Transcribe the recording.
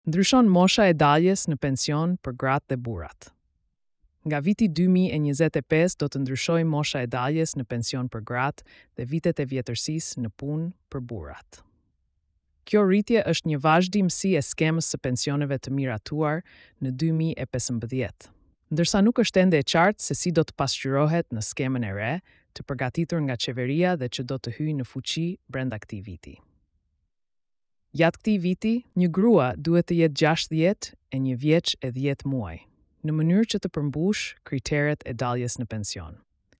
Ndryshon mosha e daljes në pension për gratë dhe burrat. Nga viti 2025 do të ndryshojë mosha e daljes në pension për gratë dhe vitet e vjetërsisë në punë për burrat. Kjo rritje është një vazhdimsi e skemës së pensioneve të miratuar në 2015, ndërsa nuk është ende e qartë se si do të pasqyrohet në skemën e re të përgatitur nga qeveria dhe që do të hyjë në fuqi brenda këtij viti. Gjatë këtij viti, një grua duhet të jetë 60 e një vjeç e 10 muaj, në mënyrë që të përmbush kriteret e daljes në pension.